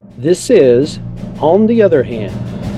This is On the Other Hand,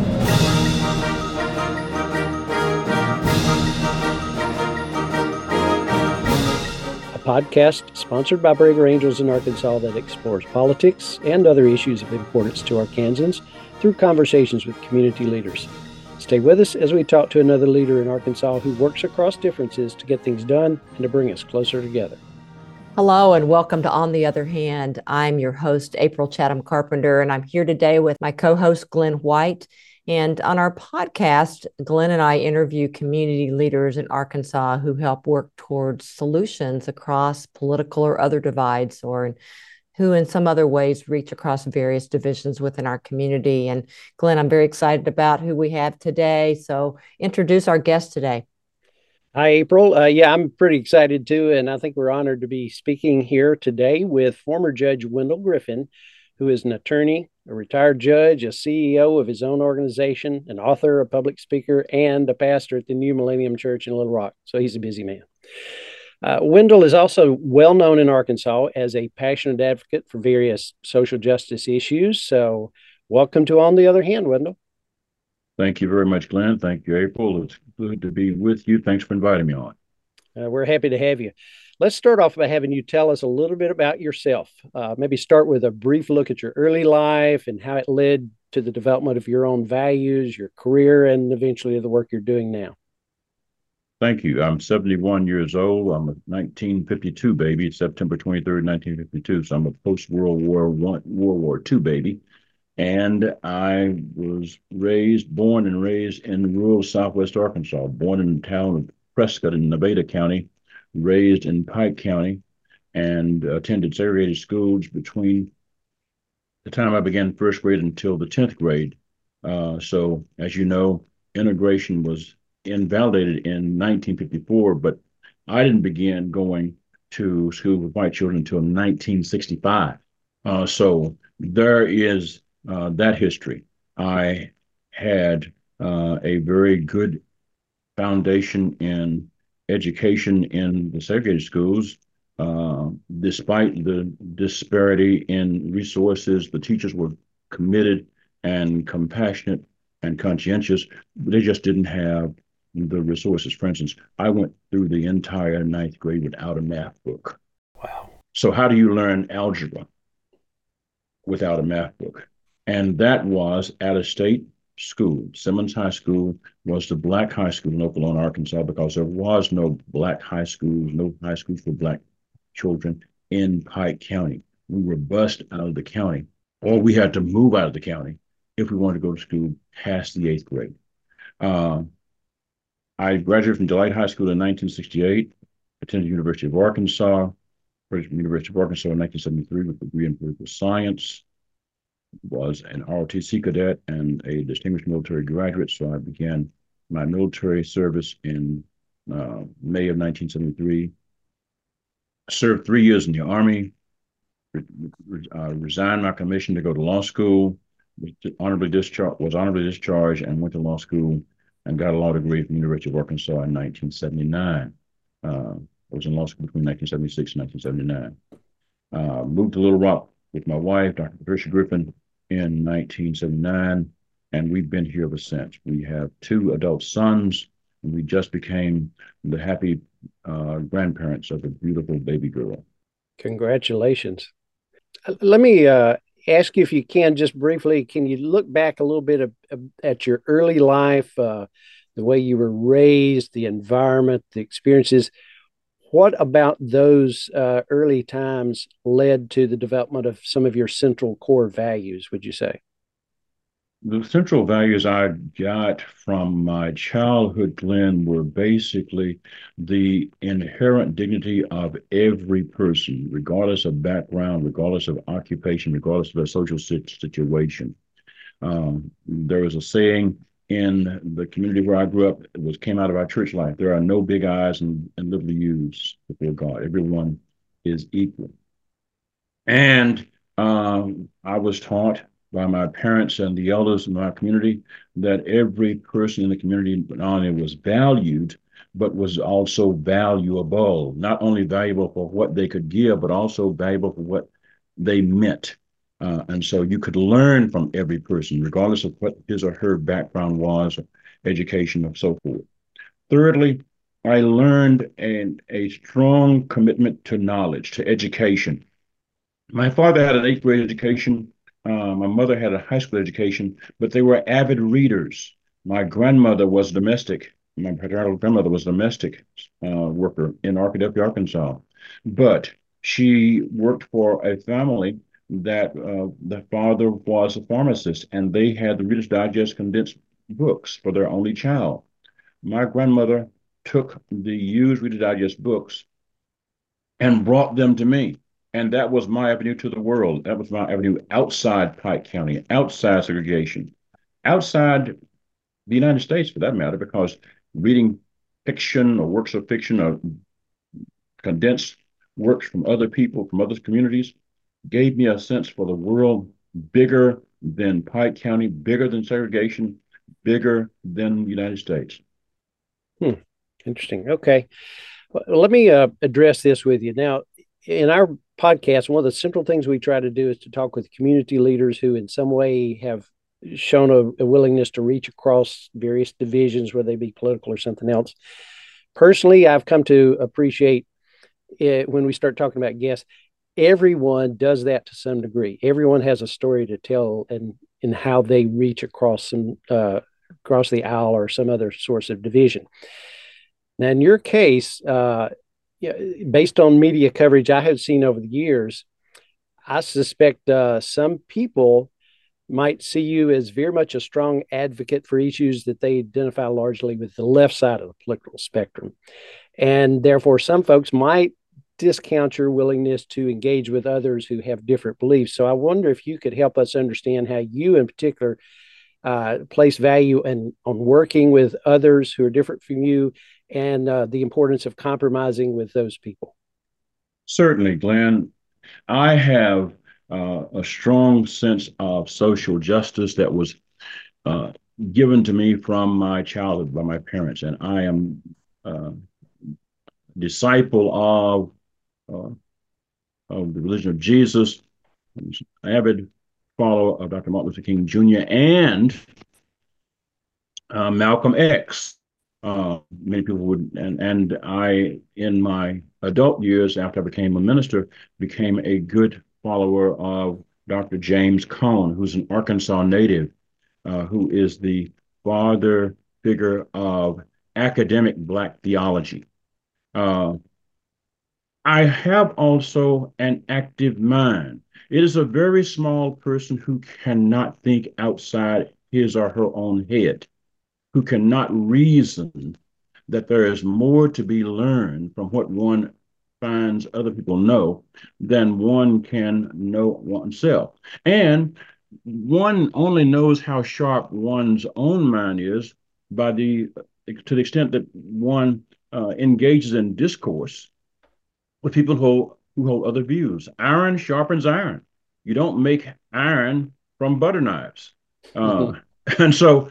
a podcast sponsored by Braver Angels in Arkansas that explores politics and other issues of importance to Arkansans through conversations with community leaders. Stay with us as we talk to another leader in Arkansas who works across differences to get things done and to bring us closer together. Hello and welcome to On the Other Hand. I'm your host, April Chatham Carpenter, and I'm here today with my co-host, Glenn White. And on our podcast, Glenn and I interview community leaders in Arkansas who help work towards solutions across political or other divides, or who in some other ways reach across various divisions within our community. And Glenn, I'm very excited about who we have today. So introduce our guest today. Hi, April. Yeah, I'm pretty excited too. And I think we're honored to be speaking here today with former Judge Wendell Griffin, who is an attorney, a retired judge, a CEO of his own organization, an author, a public speaker, and a pastor at the New Millennium Church in Little Rock. So he's a busy man. Wendell is also well known in Arkansas as a passionate advocate for various social justice issues. So, welcome to On the Other Hand, Wendell. Thank you very much, Glenn. Thank you, April. It's good to be with you. Thanks for inviting me on. We're happy to have you. Let's start off by having you tell us a little bit about yourself. Maybe start with a brief look at your early life and how it led to the development of your own values, your career, and eventually the work you're doing now. Thank you. I'm 71 years old. I'm a 1952 baby, September 23rd, 1952. So I'm a post-World War World War II baby. And I was born and raised in rural Southwest Arkansas, born in the town of Prescott in Nevada County, raised in Pike County, and attended segregated schools between the time I began first grade until the 10th grade. So, as you know, integration was invalidated in 1954, but I didn't begin going to school with white children until 1965. So there is that history. I had a very good foundation in education in the segregated schools. Despite the disparity in resources, the teachers were committed and compassionate and conscientious. They just didn't have the resources. For instance, I went through the entire ninth grade without a math book. Wow. So how do you learn algebra without a math book? And that was at a state school. Simmons High School was the black high school in Okolona, Arkansas, because there was no black high schools, no high schools for black children in Pike County. We were bused out of the county, or we had to move out of the county if we wanted to go to school past the eighth grade. I graduated from Delight High School in 1968, attended the University of Arkansas, University of Arkansas in 1973 with a degree in political science, was an ROTC cadet and a distinguished military graduate. So I began my military service in May of 1973. Served 3 years in the Army, resigned my commission to go to law school, was honorably discharged and went to law school and got a law degree from the University of Arkansas in 1979. I was in law school between 1976 and 1979. Moved to Little Rock with my wife, Dr. Patricia Griffin, in 1979, and we've been here ever since. We have two adult sons, and we just became the happy grandparents of a beautiful baby girl. Congratulations. Let me ask you if you can just briefly, can you look back a little bit at your early life, the way you were raised, the environment, the experiences? What about those early times led to the development of some of your central core values, would you say? The central values I got from my childhood, Glenn, were basically the inherent dignity of every person, regardless of background, regardless of occupation, regardless of their social situation. There was a saying in the community where I grew up, came out of our church life. There are no big I's and little U's before God. Everyone is equal. And I was taught by my parents and the elders in my community that every person in the community not only was valued, but was also valuable, not only valuable for what they could give, but also valuable for what they meant. And so you could learn from every person, regardless of what his or her background was, education, and so forth. Thirdly, I learned a strong commitment to knowledge, to education. My father had an eighth grade education. My mother had a high school education, but they were avid readers. My grandmother was domestic. My paternal grandmother was a domestic worker in Arkadelphia, Arkansas. But she worked for a family that the father was a pharmacist, and they had the Reader's Digest condensed books for their only child. My grandmother took the used Reader's Digest books and brought them to me. And that was my avenue to the world. That was my avenue outside Pike County, outside segregation, outside the United States for that matter, because reading fiction or works of fiction or condensed works from other people, from other communities, gave me a sense for the world bigger than Pike County, bigger than segregation, bigger than the United States. Interesting. Okay. Well, let me address this with you. Now, in our podcast, one of the central things we try to do is to talk with community leaders who, in some way, have shown a willingness to reach across various divisions, whether they be political or something else. Personally, I've come to appreciate it when we start talking about guests. Everyone does that to some degree. Everyone has a story to tell, and in how they reach across across the aisle or some other source of division. Now, in your case, based on media coverage I have seen over the years, I suspect some people might see you as very much a strong advocate for issues that they identify largely with the left side of the political spectrum. And therefore, some folks might discount your willingness to engage with others who have different beliefs. So I wonder if you could help us understand how you, in particular, place value on working with others who are different from you, and the importance of compromising with those people. Certainly, Glenn. I have a strong sense of social justice that was uh, given to me from my childhood by my parents, and I am a disciple uh, of the religion of Jesus, an avid follower of Dr. Martin Luther King Jr. and Malcolm X. Many people would, and I, in my adult years after I became a minister, became a good follower of Dr. James Cone, who's an Arkansas native, who is the father figure of academic Black theology. Uh, I have also an active mind. It is a very small person who cannot think outside his or her own head, who cannot reason that there is more to be learned from what one finds other people know than one can know oneself. And one only knows how sharp one's own mind is by to the extent that one engages in discourse with people who hold other views. Iron sharpens iron. You don't make iron from butter knives. And so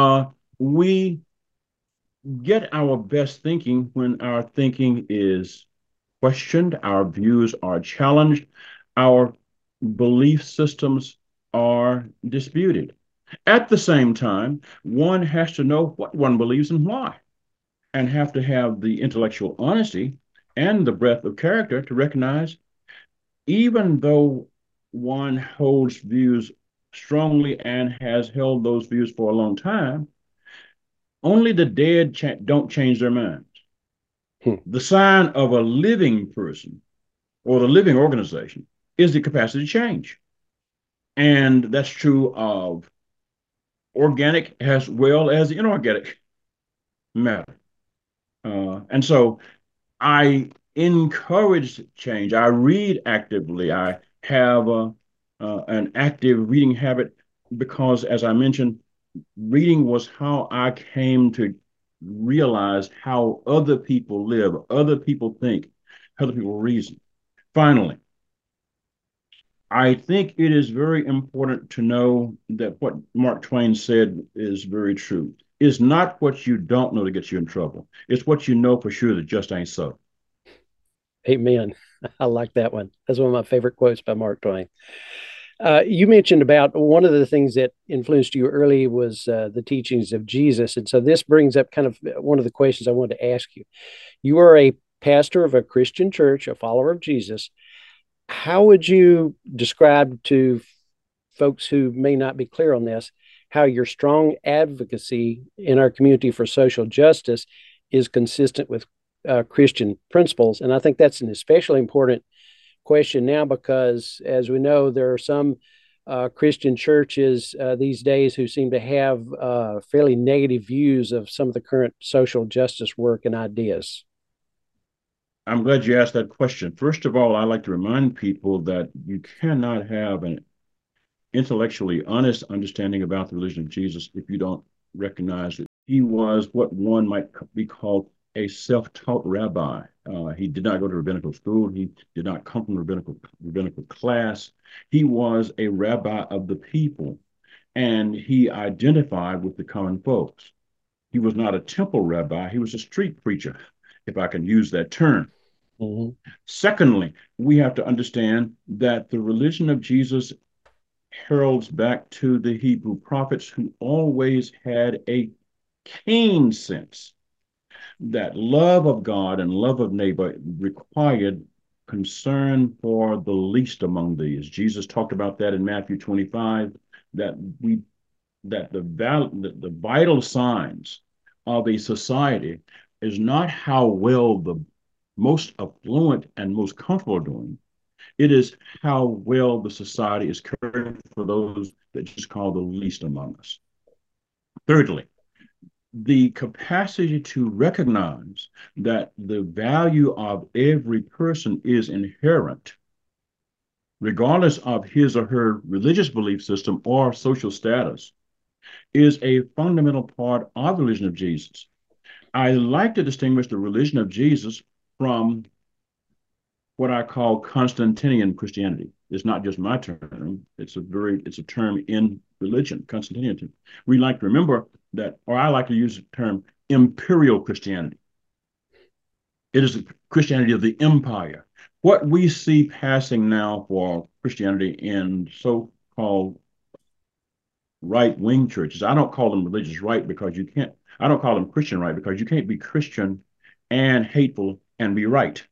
we get our best thinking when our thinking is questioned, our views are challenged, our belief systems are disputed. At the same time, one has to know what one believes and why, and have to have the intellectual honesty and the breadth of character to recognize, even though one holds views strongly and has held those views for a long time, only the dead don't change their minds. The sign of a living person or the living organization is the capacity to change. And that's true of organic as well as inorganic matter. And so I encourage change. I read actively. I have an active reading habit because, as I mentioned, reading was how I came to realize how other people live, other people think, other people reason. Finally, I think it is very important to know that what Mark Twain said is very true. It's not what you don't know that gets you in trouble. It's what you know for sure that just ain't so. Amen. I like that one. That's one of my favorite quotes by Mark Twain. You mentioned about one of the things that influenced you early was the teachings of Jesus. And so this brings up kind of one of the questions I wanted to ask you. You are a pastor of a Christian church, a follower of Jesus. How would you describe to folks who may not be clear on this how your strong advocacy in our community for social justice is consistent with Christian principles? And I think that's an especially important question now because, as we know, there are some Christian churches these days who seem to have fairly negative views of some of the current social justice work and ideas. I'm glad you asked that question. First of all, I like to remind people that you cannot have an intellectually honest understanding about the religion of Jesus if you don't recognize that he was what one might be called a self-taught rabbi. He did not go to rabbinical school. He did not come from rabbinical class. He was a rabbi of the people, and he identified with the common folks. He was not a temple rabbi. He was a street preacher, if I can use that term. Mm-hmm. Secondly, we have to understand that the religion of Jesus heralds back to the Hebrew prophets who always had a keen sense that love of God and love of neighbor required concern for the least among these. Jesus talked about that in Matthew 25, that the vital signs of a society is not how well the most affluent and most comfortable are doing. It is how well the society is caring for those that just call the least among us. Thirdly, the capacity to recognize that the value of every person is inherent, regardless of his or her religious belief system or social status, is a fundamental part of the religion of Jesus. I like to distinguish the religion of Jesus from what I call Constantinian Christianity. It's not just my term. It's a term in religion, Constantinian. We like to remember that, or I like to use the term imperial Christianity. It is the Christianity of the empire. What we see passing now for Christianity in so-called right-wing churches, I don't call them religious right because you can't, I don't call them Christian right because you can't be Christian and hateful and be right.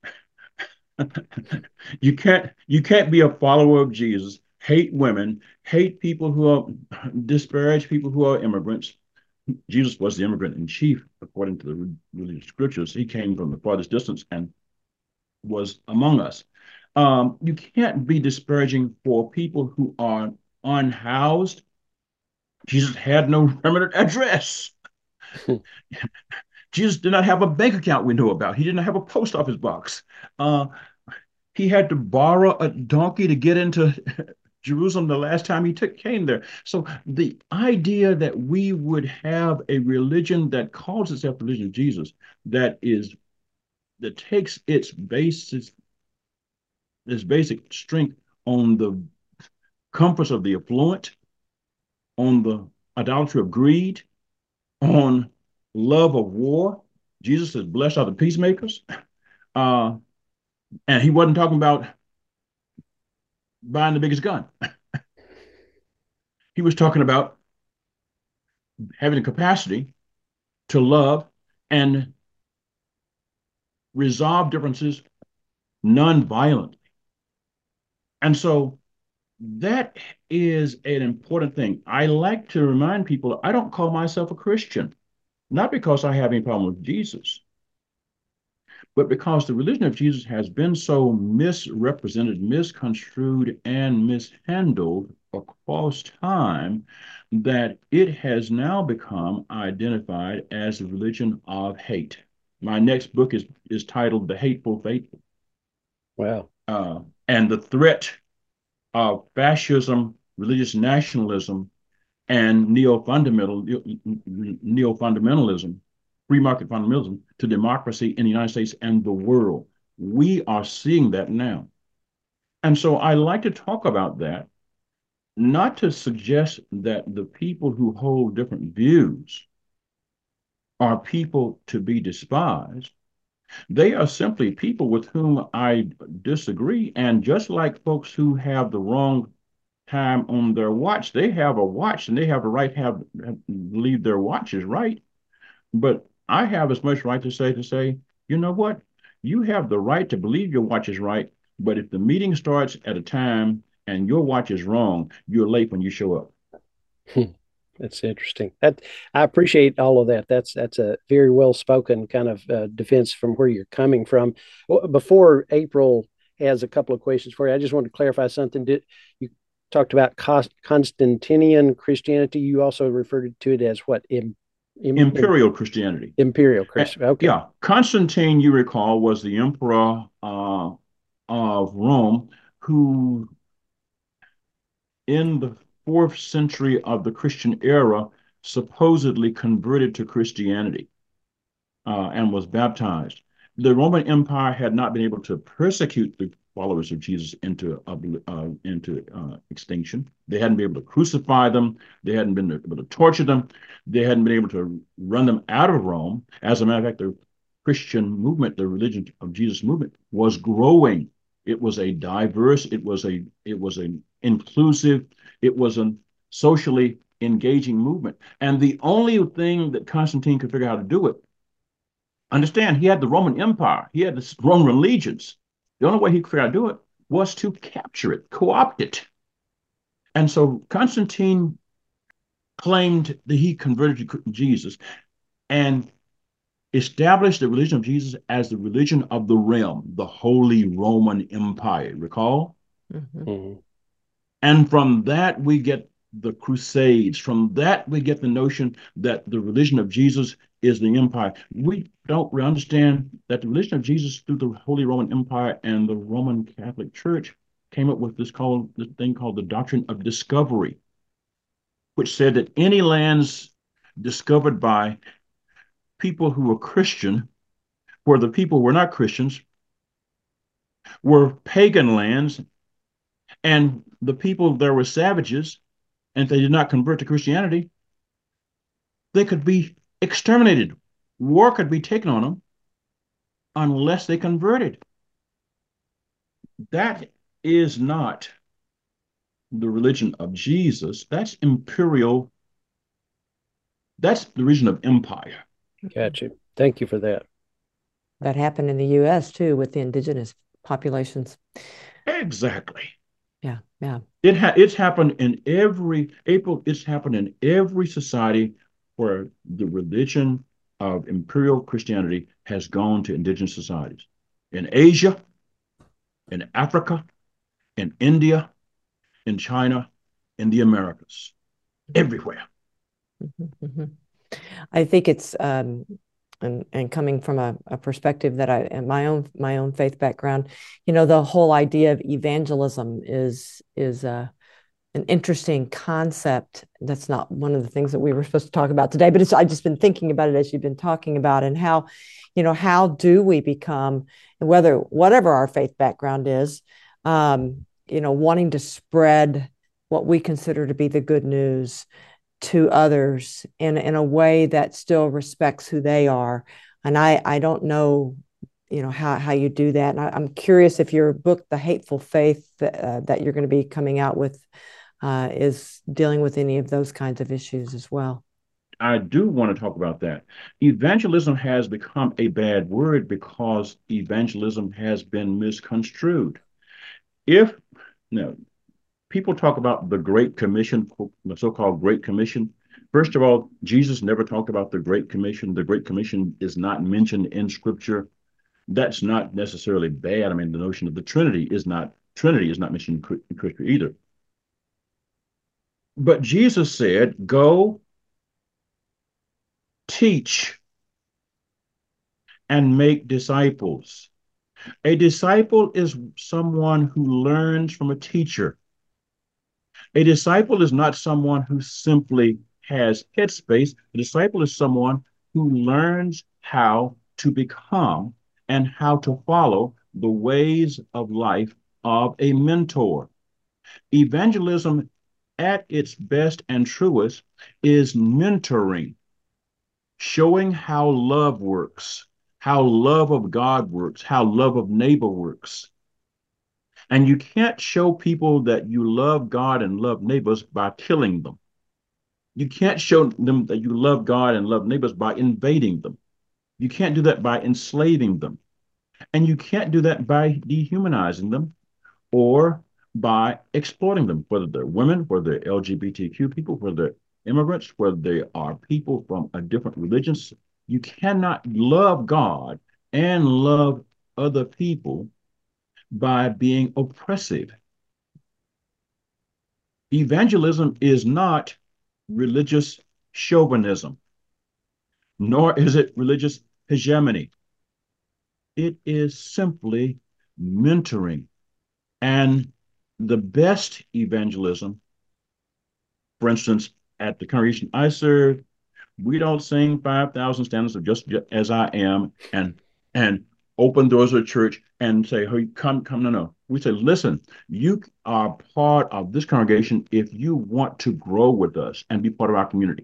You can't be a follower of Jesus, hate women, hate people who are disparage people who are immigrants. Jesus was the immigrant in chief, according to the religious scriptures. He came from the farthest distance and was among us. You can't be disparaging for people who are unhoused. Jesus had no permanent address. Jesus did not have a bank account we know about. He didn't have a post office box. He had to borrow a donkey to get into Jerusalem the last time he came there. So the idea that we would have a religion that calls itself the religion of Jesus, that takes its basic strength on the compass of the affluent, on the idolatry of greed, on love of war. Jesus says, "Blessed are the peacemakers." And he wasn't talking about buying the biggest gun. He was talking about having the capacity to love and resolve differences non-violently. And so that is an important thing. I like to remind people I don't call myself a Christian, not because I have any problem with Jesus, but because the religion of Jesus has been so misrepresented, misconstrued, and mishandled across time that it has now become identified as the religion of hate. My next book is titled The Hateful Faithful. Wow. And the threat of fascism, religious nationalism, and neo-fundamentalism, free market fundamentalism, to democracy in the United States and the world. We are seeing that now. And so I like to talk about that, not to suggest that the people who hold different views are people to be despised. They are simply people with whom I disagree. And just like folks who have the wrong time on their watch. They have a watch and they have a right have believe their watch is right. But I have as much right to say, you know what? You have the right to believe your watch is right, but if the meeting starts at a time and your watch is wrong, you're late when you show up. That's interesting. That I appreciate all of that. That's a very well spoken kind of defense from where you're coming from. Well, before April has a couple of questions for you, I just want to clarify something. Did you talked about Constantinian Christianity? You also referred to it as what? Imperial Christianity. Imperial Christian. Okay. Yeah, Constantine, you recall, was the emperor of Rome who, in the fourth century of the Christian era, supposedly converted to Christianity and was baptized. The Roman Empire had not been able to persecute the followers of Jesus into extinction. They hadn't been able to crucify them. They hadn't been able to torture them. They hadn't been able to run them out of Rome. As a matter of fact, the Christian movement, the religion of Jesus movement, was growing. It was a diverse. It was an inclusive. It was a socially engaging movement. And the only thing that Constantine could figure out how to do it. Understand, he had the Roman Empire. He had the Roman allegiance. The only way he could figure out to do it was to capture it, co-opt it. And so Constantine claimed that he converted to Jesus and established the religion of Jesus as the religion of the realm, the Holy Roman Empire. Recall? Mm-hmm. And from that, we get the Crusades. From that, we get the notion that the religion of Jesus is the empire. We don't understand that the religion of Jesus through the Holy Roman Empire and the Roman Catholic Church came up with this thing called the doctrine of discovery, which said that any lands discovered by people who were Christian, where the people were not Christians, were pagan lands, and the people there were savages, and if they did not convert to Christianity, they could be exterminated. War could be taken on them unless they converted. That is not the religion of Jesus. That's imperial. That's the religion of empire. Gotcha. Thank you for that. That happened in the U.S. too with the indigenous populations. Exactly. Yeah, yeah. It's happened in every April. It's happened in every society where the religion of imperial Christianity has gone to indigenous societies. In Asia, in Africa, in India, in China, in the Americas, everywhere. Mm-hmm, mm-hmm. I think it's and coming from a perspective that I in my own faith background, the whole idea of evangelism is an interesting concept. That's not one of the things that we were supposed to talk about today, but I've just been thinking about it as you've been talking about, and how do we become, whatever our faith background is, wanting to spread what we consider to be the good news to others in a way that still respects who they are. And I don't know, how you do that. And I'm curious if your book, The Hateful Faith, that you're going to be coming out with, is dealing with any of those kinds of issues as well. I do want to talk about that. Evangelism has become a bad word because evangelism has been misconstrued. If no, people talk about the Great Commission, the so-called Great Commission. First of all, Jesus never talked about the Great Commission. The Great Commission is not mentioned in Scripture. That's not necessarily bad. I mean, the notion of the Trinity is not mentioned in Scripture either. But Jesus said, "Go, teach, and make disciples." A disciple is someone who learns from a teacher. A disciple is not someone who simply has headspace. A disciple is someone who learns how to become and how to follow the ways of life of a mentor. Evangelism at its best and truest is mentoring, showing how love works, how love of God works, how love of neighbor works. And you can't show people that you love God and love neighbors by killing them. You can't show them that you love God and love neighbors by invading them. You can't do that by enslaving them. And you can't do that by dehumanizing them or by exploiting them, whether they're women, whether they're LGBTQ people, whether they're immigrants, whether they are people from a different religions. You cannot love God and love other people by being oppressive. Evangelism is not religious chauvinism, nor is it religious hegemony. It is simply mentoring. And the best evangelism, for instance, at the congregation I serve, we don't sing 5,000 standards of just as I am and open doors of the church and say, hey, come, no. We say, listen, you are part of this congregation if you want to grow with us and be part of our community.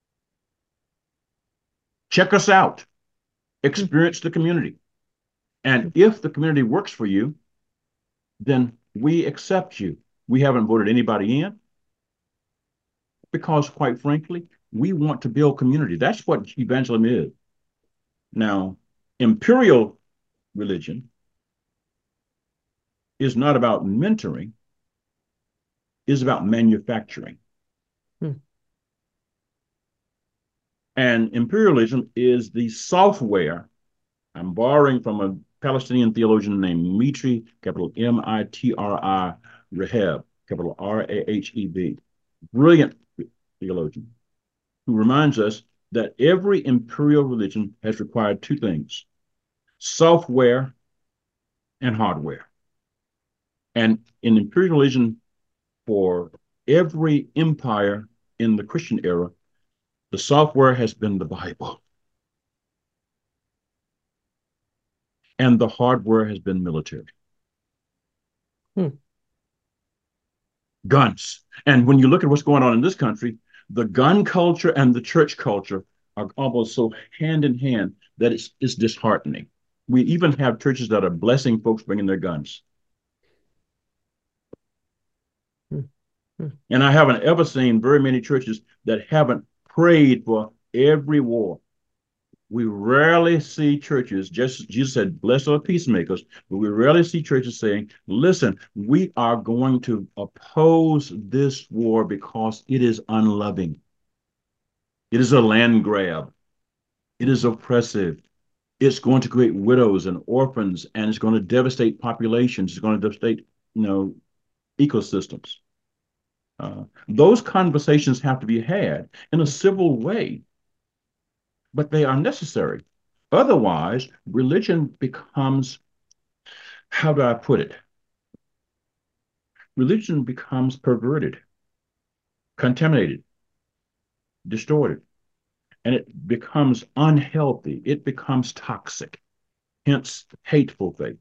Check us out, experience the community. And if the community works for you, then we accept you. We haven't voted anybody in because, quite frankly, we want to build community. That's what evangelism is. Now, imperial religion is not about mentoring, it's about manufacturing. And imperialism is the software. I'm borrowing from a Palestinian theologian named Mitri, capital M-I-T-R-I, Raheb, capital R-A-H-E-B. Brilliant theologian who reminds us that every imperial religion has required two things: software and hardware. And in imperial religion, for every empire in the Christian era, the software has been the Bible. And the hardware has been military. Guns. And when you look at what's going on in this country, the gun culture and the church culture are almost so hand in hand that it's disheartening. We even have churches that are blessing folks bringing their guns. And I haven't ever seen very many churches that haven't prayed for every war. We rarely see churches, just Jesus said, blessed are peacemakers, but we rarely see churches saying, listen, we are going to oppose this war because it is unloving. It is a land grab. It is oppressive. It's going to create widows and orphans, and it's going to devastate populations. It's going to devastate, ecosystems. Those conversations have to be had in a civil way, but they are necessary. Otherwise, religion becomes, how do I put it? Religion becomes perverted, contaminated, distorted, and it becomes unhealthy. It becomes toxic, hence hateful faith.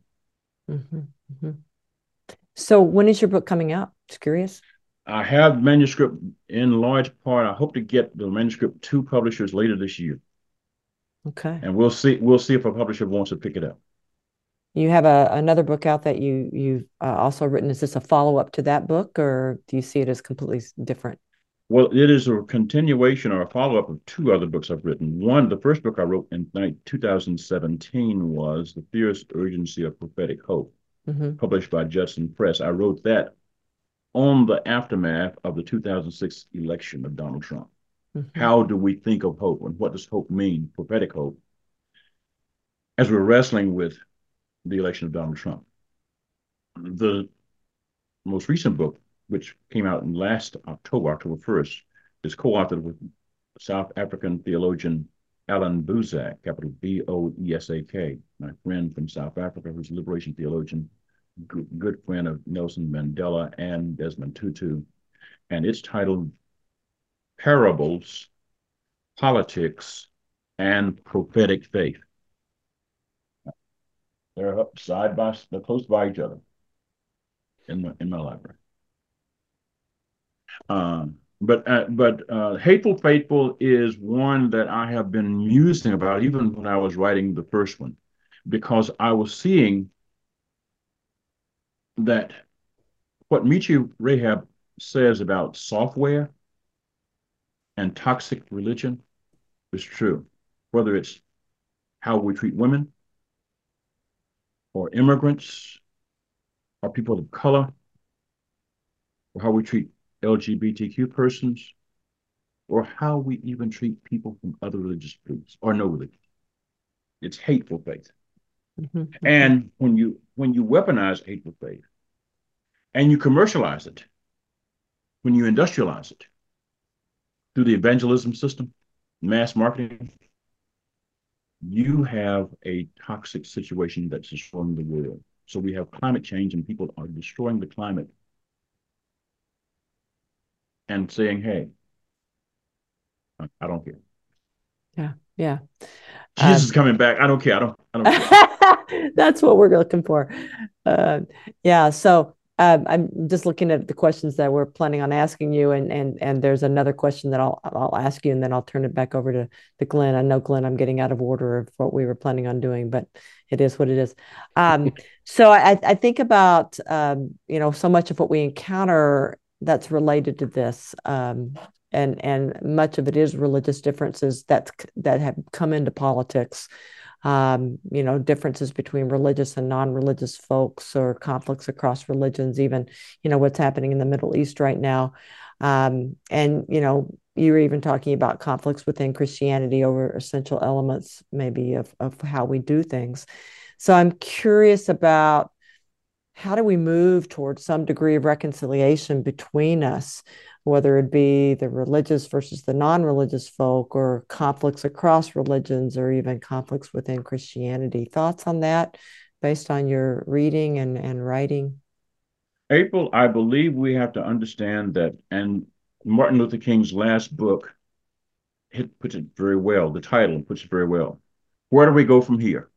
So when is your book coming out? Just curious. I have manuscript in large part. I hope to get the manuscript to publishers later this year. Okay. And we'll see if a publisher wants to pick it up. You have another book out that you've also written. Is this a follow-up to that book, or do you see it as completely different? Well, it is a continuation or a follow-up of two other books I've written. One, the first book I wrote in 2017 was The Fierce Urgency of Prophetic Hope, published by Judson Press. I wrote that on the aftermath of the 2006 election of Donald Trump. How do we think of hope, and what does hope mean, prophetic hope, as we're wrestling with the election of Donald Trump? The most recent book, which came out in last October 1st, is co-authored with South African theologian Alan Boesak, capital B-O-E-S-A-K, my friend from South Africa, who's a liberation theologian, good friend of Nelson Mandela and Desmond Tutu. And it's titled Parables, Politics, and Prophetic Faith. They're up they're close by each other in my library. But Hateful Faithful is one that I have been musing about even when I was writing the first one, because I was seeing that what Michi Rahab says about software and toxic religion is true, whether it's how we treat women or immigrants or people of color, or how we treat LGBTQ persons, or how we even treat people from other religious groups or no religion. It's hateful faith. Mm-hmm. And when you weaponize hateful faith and you commercialize it, when you industrialize it through the evangelism system, mass marketing, you have a toxic situation that's destroying the world. So we have climate change and people are destroying the climate and saying, hey, I don't care. Yeah, yeah. Jesus is coming back. I don't care. I don't care. That's what we're looking for. Yeah. So I'm just looking at the questions that we're planning on asking you, and there's another question that I'll ask you, and then I'll turn it back over to Glenn. I know, Glenn, I'm getting out of order of what we were planning on doing, but it is what it is. So I think about so much of what we encounter that's related to this. And much of it is religious differences that have come into politics. Differences between religious and non-religious folks, or conflicts across religions, even what's happening in the Middle East right now. And you were even talking about conflicts within Christianity over essential elements, maybe of how we do things. So I'm curious about, how do we move towards some degree of reconciliation between us, whether it be the religious versus the non-religious folk, or conflicts across religions, or even conflicts within Christianity? Thoughts on that based on your reading and writing? April, I believe we have to understand that, and Martin Luther King's last book puts it very well. The title puts it very well. Where do we go from here?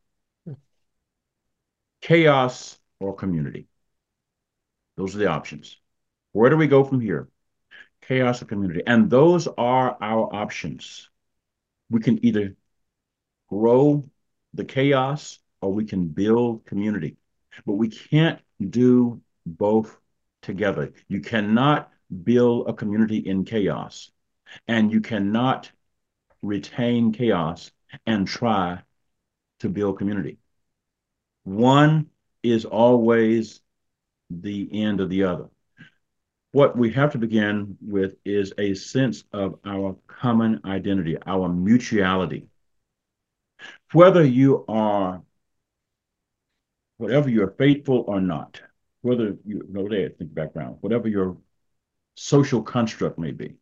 Chaos or community? Those are the options. Where do we go from here? Chaos or community? And those are our options. We can either grow the chaos or we can build community, but we can't do both together. You cannot build a community in chaos, and you cannot retain chaos and try to build community. One is always the end of the other. What we have to begin with is a sense of our common identity, our mutuality. Whether you are, whatever you're faithful or not, whether you know their ethnic background, whatever your social construct may be,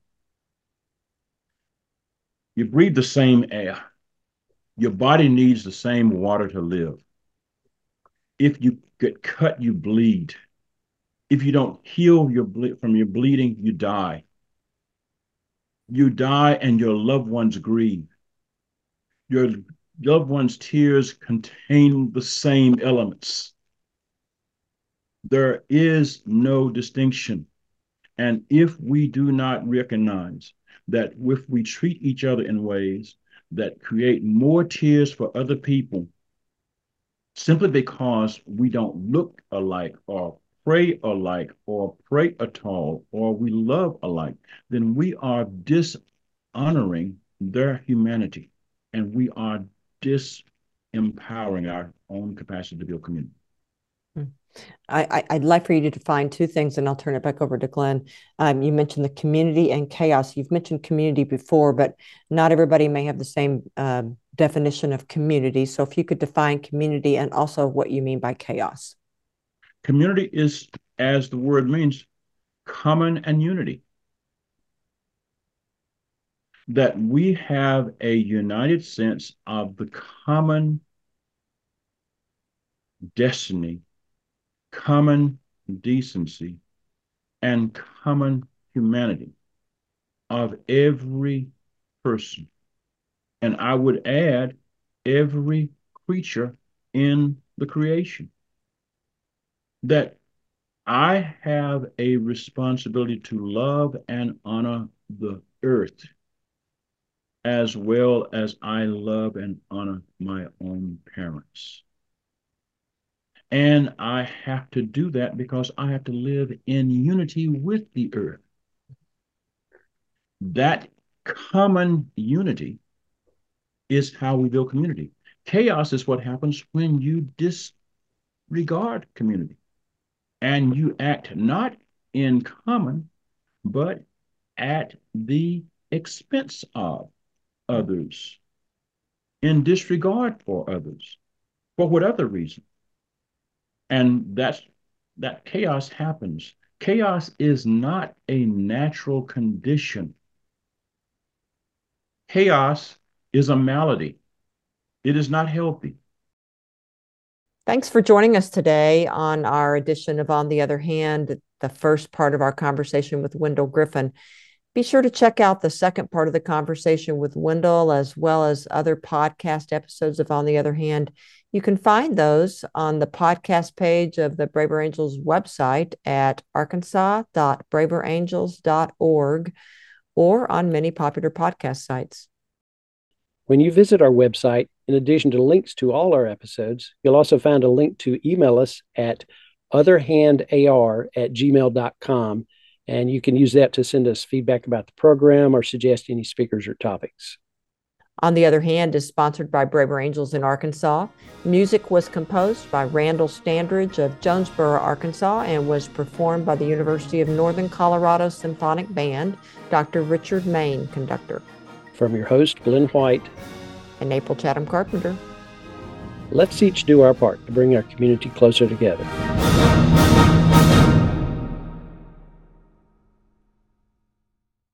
you breathe the same air. Your body needs the same water to live. If you get cut, you bleed. If you don't heal from your bleeding, you die. You die and your loved ones grieve. Your loved ones' tears contain the same elements. There is no distinction. And if we do not recognize that, if we treat each other in ways that create more tears for other people, simply because we don't look alike, or pray alike, or pray at all, or we love alike, then we are dishonoring their humanity, and we are disempowering our own capacity to build community. I'd like for you to define two things, and I'll turn it back over to Glenn. You mentioned the community and chaos. You've mentioned community before, but not everybody may have the same definition of community. So if you could define community and also what you mean by chaos. Community is, as the word means, common and unity. That we have a united sense of the common destiny, common decency, and common humanity of every person. And I would add, every creature in the creation. That I have a responsibility to love and honor the earth as well as I love and honor my own parents. And I have to do that because I have to live in unity with the earth. That common unity is how we build community. Chaos is what happens when you disregard community and you act not in common, but at the expense of others, in disregard for others, for whatever reason. And that chaos happens. Chaos is not a natural condition. Chaos is a malady. It is not healthy. Thanks for joining us today on our edition of On the Other Hand, the first part of our conversation with Wendell Griffin. Be sure to check out the second part of the conversation with Wendell, as well as other podcast episodes of On the Other Hand. You can find those on the podcast page of the Braver Angels website at arkansas.braverangels.org or on many popular podcast sites. When you visit our website, in addition to links to all our episodes, you'll also find a link to email us at otherhandar@gmail.com, and you can use that to send us feedback about the program or suggest any speakers or topics. On the Other Hand is sponsored by Braver Angels in Arkansas. Music was composed by Randall Standridge of Jonesboro, Arkansas, and was performed by the University of Northern Colorado Symphonic Band, Dr. Richard Main, conductor. From your host, Glenn White and April Chatham Carpenter. Let's each do our part to bring our community closer together.